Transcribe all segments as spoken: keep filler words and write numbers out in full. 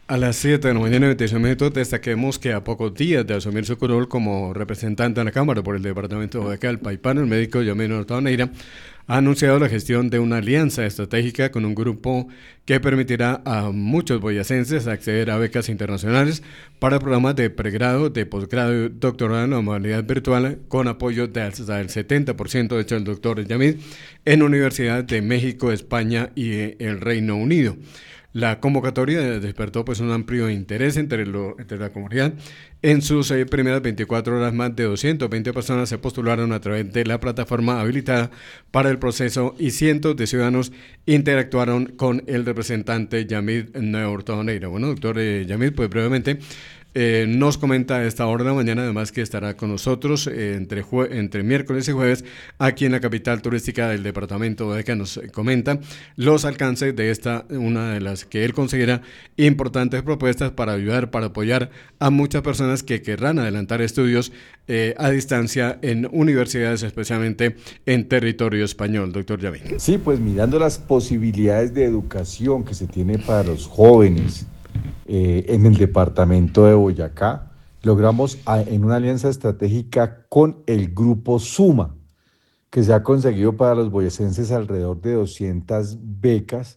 A las siete de la mañana, veintiséis minutos, destaquemos que a pocos días de asumir su curul como representante en la Cámara por el departamento de Boyacá, el paipano, el médico Yamil Hurtado Neira, ha anunciado la gestión de una alianza estratégica con un grupo que permitirá a muchos boyacenses acceder a becas internacionales para programas de pregrado, de posgrado y doctorado en la modalidad virtual con apoyo de hasta el setenta por ciento, de hecho el doctor Yamil, en Universidad de México, España y el Reino Unido. La convocatoria despertó pues un amplio interés entre, lo, entre la comunidad. En sus eh, primeras veinticuatro horas, más de doscientas veinte personas se postularon a través de la plataforma habilitada para el proceso y cientos de ciudadanos interactuaron con el representante Yamil Hurtado Neira. Bueno, doctor eh, Yamil, pues brevemente eh, nos comenta a esta hora de la mañana, además que estará con nosotros eh, entre, jue- entre miércoles y jueves aquí en la capital turística del departamento de Boyacá. Nos comenta los alcances de esta, una de las que él considera importantes propuestas para ayudar, para apoyar a muchas personas que querrán adelantar estudios eh, a distancia en universidades, especialmente en territorio español. Doctor Yamil. Sí, pues mirando las posibilidades de educación que se tiene para los jóvenes eh, en el departamento de Boyacá, logramos a, en una alianza estratégica con el grupo Suma, que se ha conseguido para los boyacenses alrededor de doscientas becas,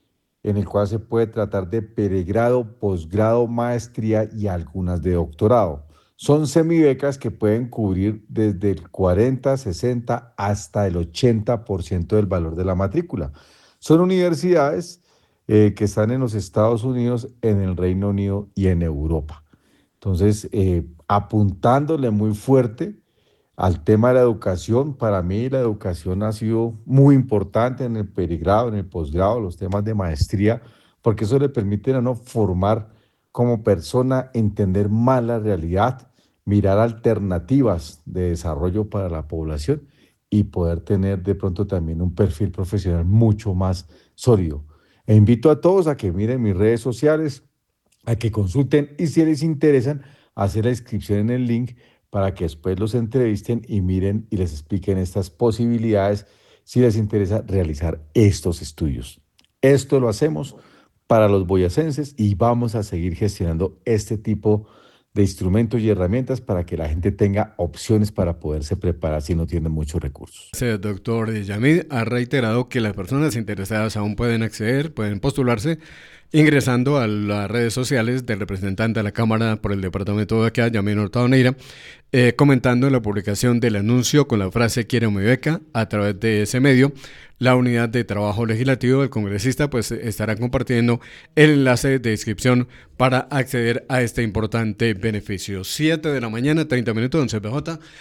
en el cual se puede tratar de pregrado, posgrado, maestría y algunas de doctorado. Son semibecas que pueden cubrir desde el cuarenta, sesenta hasta el ochenta por ciento del valor de la matrícula. Son universidades eh, que están en los Estados Unidos, en el Reino Unido y en Europa. Entonces, eh, apuntándole muy fuerte al tema de la educación. Para mí la educación ha sido muy importante en el pregrado, en el posgrado, los temas de maestría, porque eso le permite a uno formar como persona, entender más la realidad, mirar alternativas de desarrollo para la población y poder tener de pronto también un perfil profesional mucho más sólido. E invito a todos a que miren mis redes sociales, a que consulten y si les interesan, hacer la inscripción en el link para que después los entrevisten y miren y les expliquen estas posibilidades si les interesa realizar estos estudios. Esto lo hacemos para los boyacenses y vamos a seguir gestionando este tipo de instrumentos y herramientas para que la gente tenga opciones para poderse preparar si no tiene muchos recursos. El doctor Yamil ha reiterado que las personas interesadas aún pueden acceder, pueden postularse ingresando a las redes sociales del representante de la Cámara por el departamento de Boyacá, Yamil Hurtado Neira, eh, comentando en la publicación del anuncio con la frase "Quiero mi beca" a través de ese medio. La unidad de trabajo legislativo del congresista pues estará compartiendo el enlace de inscripción para acceder a este importante beneficio. siete de la mañana, treinta minutos, en C P J.